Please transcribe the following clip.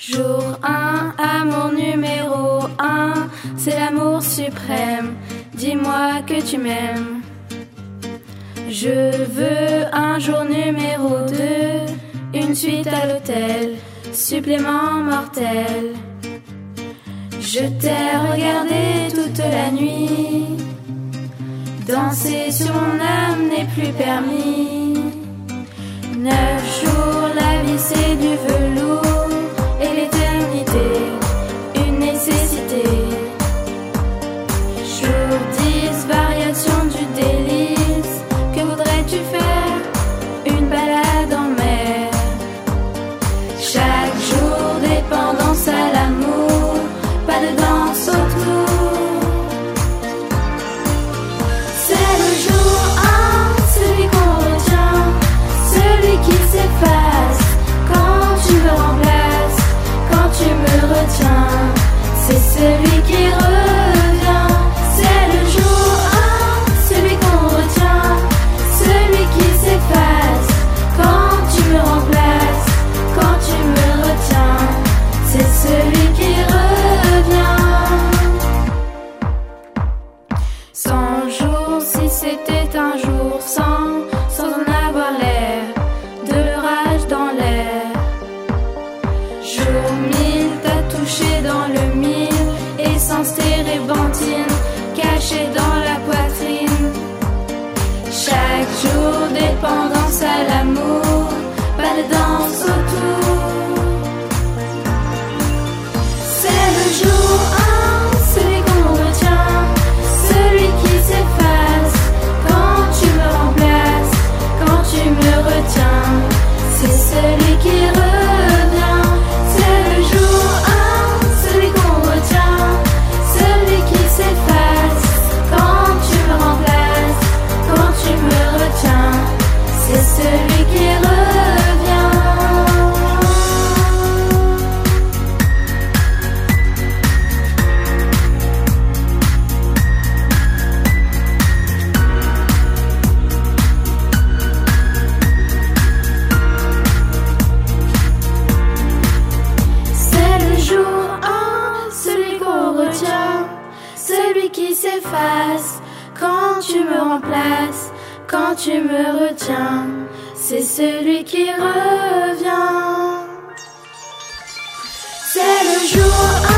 Jour 1, amour numéro 1, c'est l'amour suprême, dis-moi que tu m'aimes. Je veux un jour numéro 2, une suite à l'hôtel, supplément mortel. Je t'ai regardé toute la nuit, danser sur mon âme n'est plus permis. 9 jours, la vie c'est du velours, et l'éternité, une nécessité. Jour 10, variation du délice, que voudrais-tu faire? Une balade en mer. Chaque jour, dépendance à l'amour, pas de danse autour. C'est le jour 1, celui qu'on retient, celui qui s'efface quand tu me remplaces, quand tu me retiens. C'est celui qui revient. C'est le jour 1, celui qu'on retient, celui qui s'efface quand tu me remplaces, quand tu me retiens. C'est celui qui revient. 100 jours, si c'était un jour sans en avoir l'air, de l'orage dans l'air. Jour 1000, t'as touché dans le mille, essence térébenthine, cachée dans la poitrine. Chaque jour, dépendance à l'amour, pas de danse autour. C'est le jour 1, celui qu'on retient, celui qui s'efface quand tu me remplaces, quand tu me retiens. C'est celui qui revient. C'est le jour 1, celui qu'on retient, celui qui s'efface quand tu me remplaces, quand tu me retiens. C'est celui qui revient. C'est le jour 1, celui qu'on retient, celui qui s'efface quand tu me remplaces, quand tu me retiens. C'est celui qui revient. C'est le jour 1.